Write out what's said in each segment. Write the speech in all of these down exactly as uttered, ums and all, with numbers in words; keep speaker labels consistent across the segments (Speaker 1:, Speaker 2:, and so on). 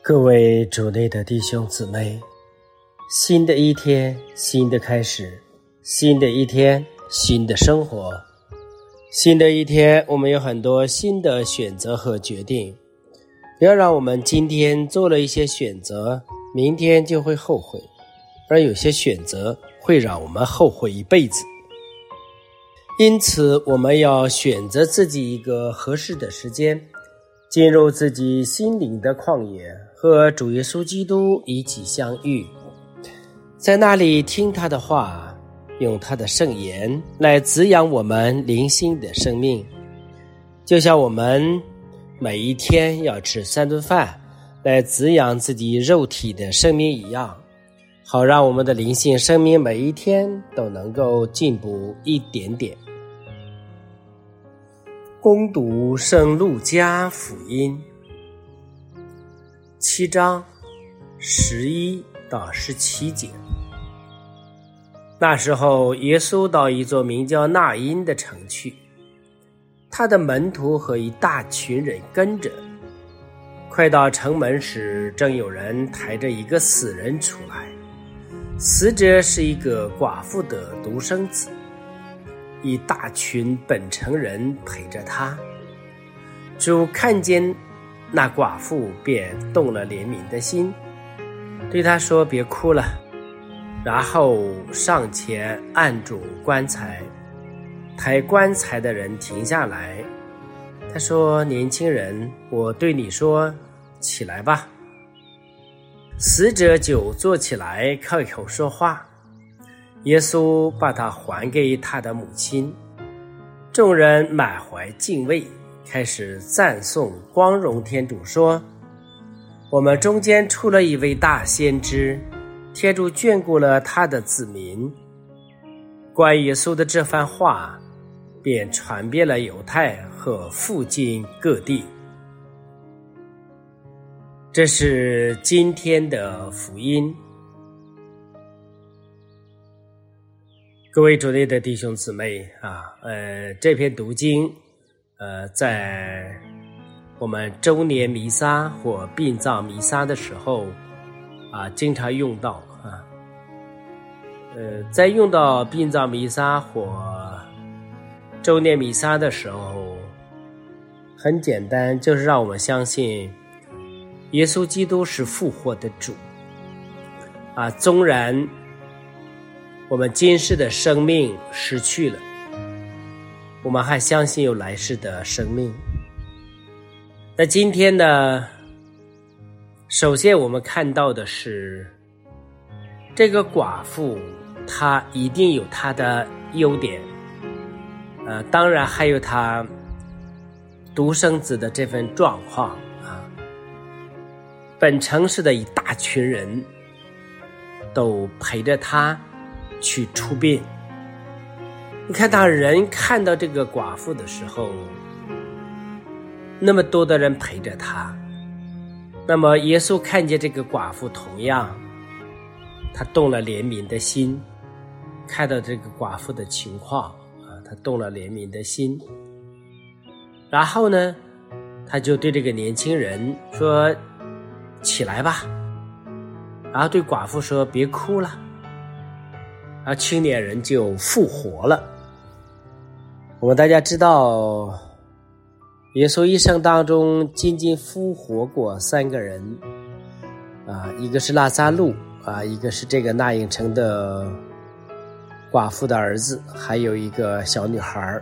Speaker 1: 各位主内的弟兄姊妹，新的一天，新的开始，新的一天，新的生活。新的一天，我们有很多新的选择和决定。不要让我们今天做了一些选择，明天就会后悔，而有些选择会让我们后悔一辈子。因此，我们要选择自己一个合适的时间，进入自己心灵的旷野，和主耶稣基督一起相遇，在那里听他的话，用他的圣言来滋养我们灵性的生命。就像我们每一天要吃三顿饭来滋养自己肉体的生命一样，好让我们的灵性生命每一天都能够进步一点点。恭读圣路加福音七章十一到十七节。那时候，耶稣到一座名叫纳因的城去，他的门徒和一大群人跟着。快到城门时，正有人抬着一个死人出来，死者是一个寡妇的独生子，一大群本城人陪着他。主看见那寡妇，便动了怜悯的心，对他说：“别哭了。”然后上前按住棺材，抬棺材的人停下来。他说：“年轻人，我对你说，起来吧。”死者就坐起来，开口说话。耶稣把他还给他的母亲。众人满怀敬畏，开始赞颂光荣天主，说：“我们中间出了一位大先知，天主眷顾了他的子民。”关于耶稣的这番话便传遍了犹太和附近各地。这是今天的福音。各位主内的弟兄姊妹啊，呃，这篇读经，呃，在我们周年弥撒或殡葬弥撒的时候，啊，经常用到啊。呃，在用到殡葬弥撒或周年弥撒的时候，很简单，就是让我们相信耶稣基督是复活的主啊，纵然我们今世的生命失去了，我们还相信有来世的生命。那今天呢，首先我们看到的是这个寡妇，她一定有她的优点，呃，当然还有她独生子的这份状况啊。本城市的一大群人都陪着她去出殡。你看，当人看到这个寡妇的时候，那么多的人陪着她，那么耶稣看见这个寡妇，同样他动了怜悯的心，看到这个寡妇的情况啊，他动了怜悯的心。然后呢，他就对这个年轻人说：“起来吧。”然后对寡妇说：“别哭了。”然后青年人就复活了。我们大家知道，耶稣一生当中仅仅复活过三个人啊，一个是拉撒路啊，一个是这个纳因城的寡妇的儿子，还有一个小女孩。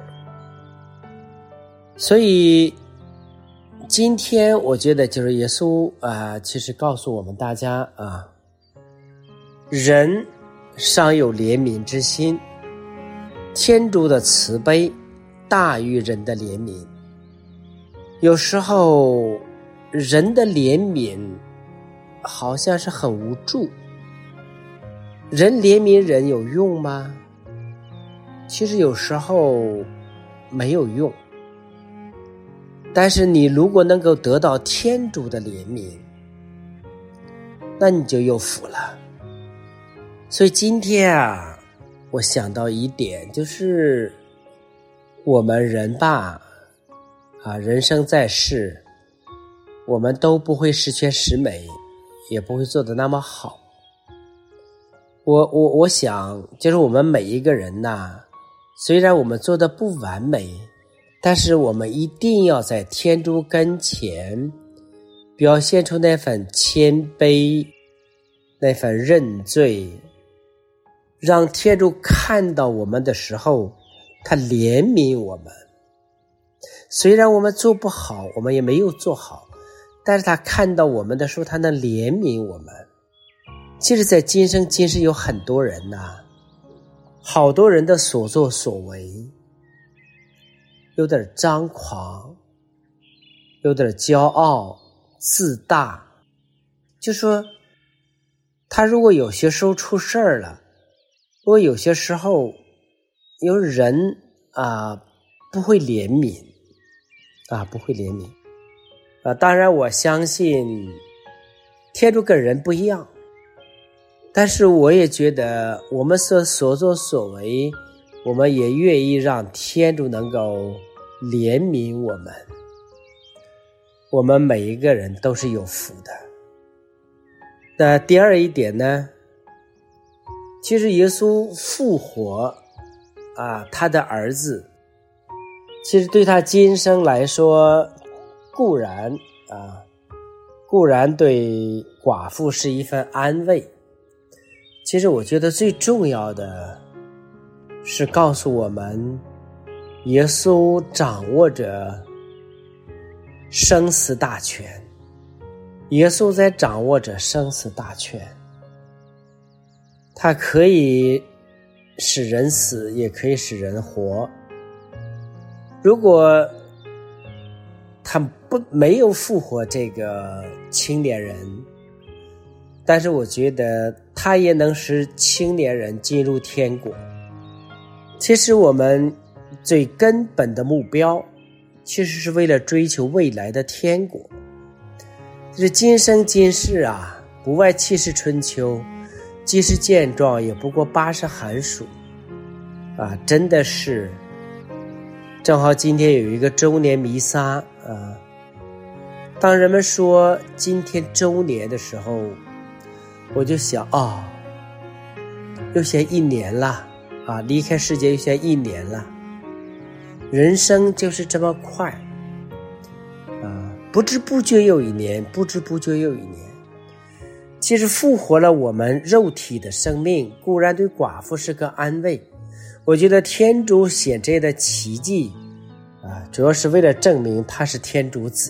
Speaker 1: 所以今天我觉得就是耶稣啊，其实告诉我们大家啊，人尚有怜悯之心，天主的慈悲大于人的怜悯。有时候人的怜悯好像是很无助。人怜悯人有用吗？其实有时候没有用。但是你如果能够得到天主的怜悯，那你就有福了。所以今天啊，我想到一点，就是我们人吧，啊，人生在世，我们都不会十全十美， 也不会做得那么好。我我我想，就是我们每一个人呐，虽然我们做的不完美，但是我们一定要在天主跟前表现出那份谦卑，那份认罪，让天主看到我们的时候，他怜悯我们。虽然我们做不好，我们也没有做好，但是他看到我们的时候，他能怜悯我们。其实在今生今世有很多人呐、啊，好多人的所作所为有点张狂，有点骄傲自大，就说他如果有些时候出事儿了，如果有些时候有人啊不会怜悯啊不会怜悯啊，当然我相信天主跟人不一样，但是我也觉得我们所所作所为，我们也愿意让天主能够怜悯我们。我们每一个人都是有福的。那第二一点呢，其实耶稣复活啊，他的儿子其实对他今生来说固然啊固然对寡妇是一份安慰，其实我觉得最重要的是告诉我们，耶稣掌握着生死大权，耶稣在掌握着生死大权，他可以使人死，也可以使人活。如果他不没有复活这个青年人，但是我觉得他也能使青年人进入天国。其实我们最根本的目标其实是为了追求未来的天国。就是今生今世啊，不外七十春秋，即使健壮也不过八十寒暑啊，真的是正好今天有一个周年弥撒啊，当人们说今天周年的时候，我就想哦，又现一年了啊，离开世界又现一年了。人生就是这么快啊，不知不觉又一年，不知不觉又一年。其实复活了我们肉体的生命，固然对寡妇是个安慰。我觉得天主显这样的奇迹啊，主要是为了证明他是天主子，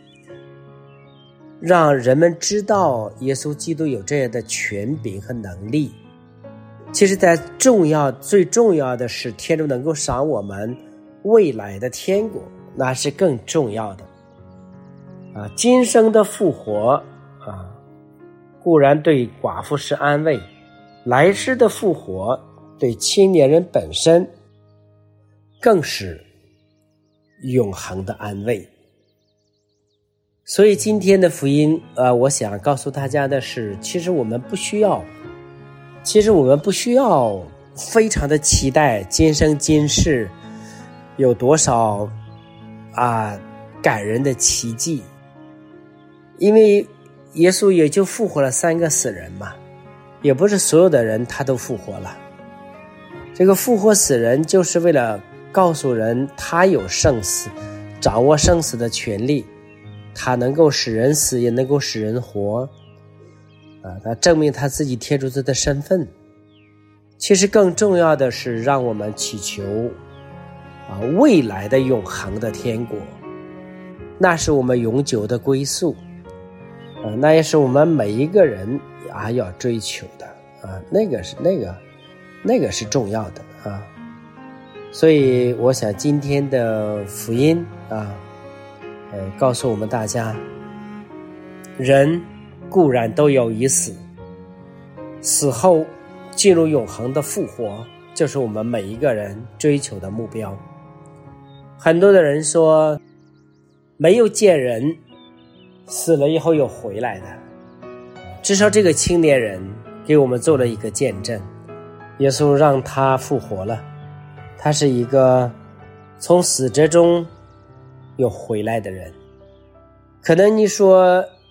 Speaker 1: 让人们知道耶稣基督有这样的权柄和能力。其实在重要最重要的是天主能够赏我们未来的天国，那是更重要的啊。今生的复活啊，固然对寡妇是安慰，来世的复活对青年人本身更是永恒的安慰。所以今天的福音呃，我想告诉大家的是，其实我们不需要其实我们不需要非常的期待今生今世有多少啊感人的奇迹，因为耶稣也就复活了三个死人嘛，也不是所有的人他都复活了。这个复活死人就是为了告诉人他有生死，掌握生死的权利，他能够使人死也能够使人活啊，他证明他自己天主子的身份。其实更重要的是让我们祈求啊未来的永恒的天国，那是我们永久的归宿啊，那也是我们每一个人啊要追求的啊，那个是那个那个是重要的啊。所以我想今天的福音啊，呃，告诉我们大家，人固然都有一死，死后进入永恒的复活，就是我们每一个人追求的目标。很多的人说没有见人死了以后又回来的，至少这个青年人给我们做了一个见证，耶稣让他复活了，他是一个从死者中又回来的人。可能你说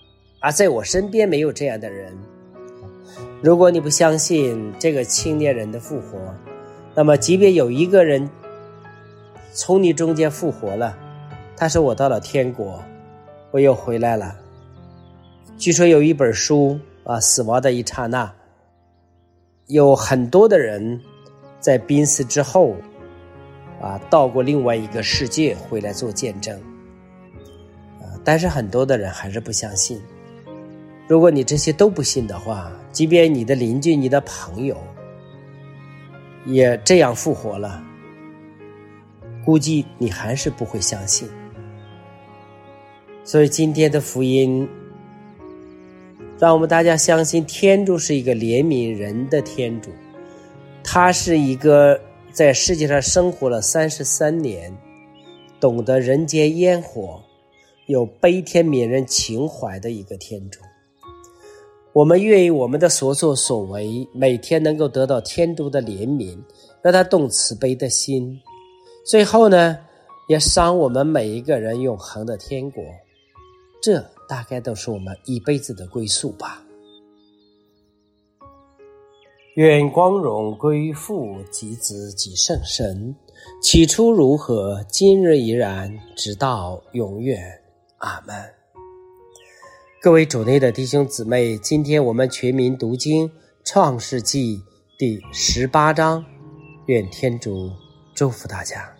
Speaker 1: 啊，在我身边没有这样的人。如果你不相信这个青年人的复活，那么即便有一个人从你中间复活了，他说我到了天国，我又回来了。据说有一本书啊，死亡的一刹那，有很多的人在濒死之后啊，到过另外一个世界回来做见证啊，但是很多的人还是不相信。如果你这些都不信的话，即便你的邻居、你的朋友也这样复活了，估计你还是不会相信。所以今天的福音让我们大家相信，天主是一个怜悯人的天主，他是一个在世界上生活了三十三年，懂得人间烟火，有悲天悯人情怀的一个天主。我们愿意我们的所作所为每天能够得到天主的怜悯，让他动慈悲的心，最后呢也赏我们每一个人永恒的天国。这大概都是我们一辈子的归宿吧。愿光荣归父及子及圣神，起初如何，今日依然，直到永远。阿们。各位主内的弟兄姊妹，今天我们全民读经创世纪第十八章，愿天主祝福大家。